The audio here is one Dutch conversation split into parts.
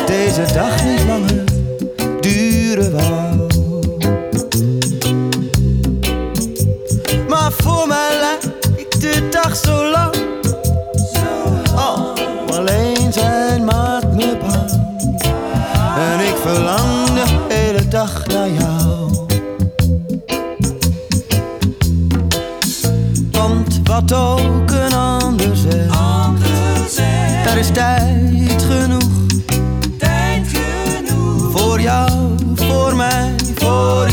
deze dag niet langer duren wou. Maar voor mij lijkt de dag zo lang. Oh, alleen zijn maakt me bang. En ik verlang de hele dag naar jou. Want wat ook een ander zegt, er is tijd genoeg. Voor jou, voor mij, voor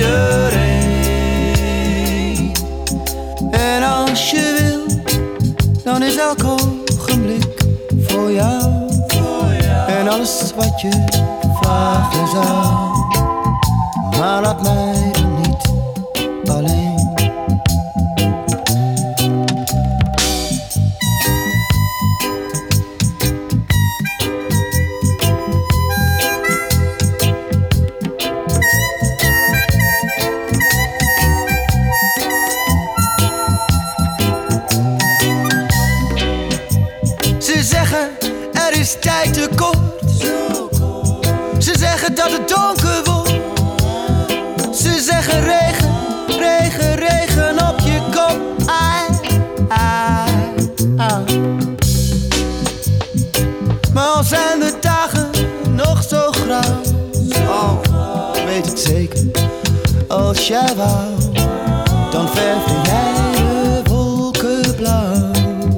iedereen. En als je wil, dan is elk ogenblik voor jou. En alles wat je vragen zou. Maar laat mij dan niet alleen. Ze zeggen er is tijd te kort. Ze zeggen dat het donker wordt. Ze zeggen regen, regen, regen op je kop. Ai, ai, ai. Maar al zijn de dagen nog zo grauw. Oh, ik weet het zeker. Als jij wou, dan verfde jij de wolken blauw.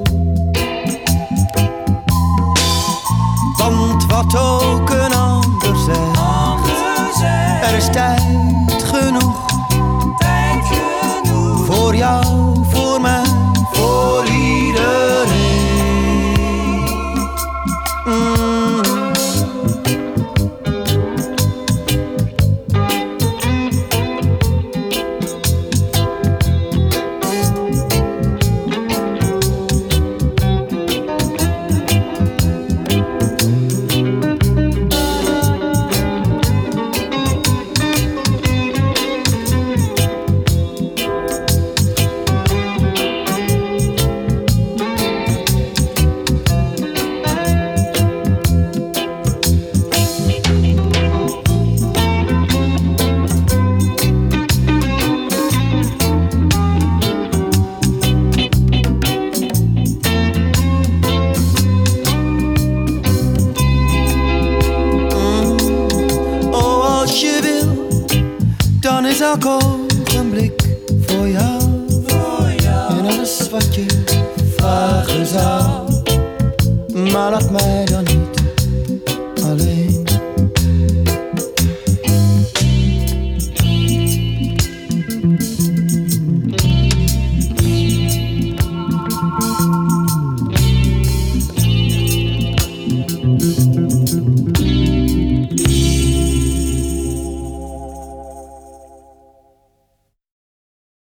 Want wat ook een ander zegt, er is tijd genoeg. Voor jou, voor mij, voor iedereen. Dan is elk ogenblik voor jou.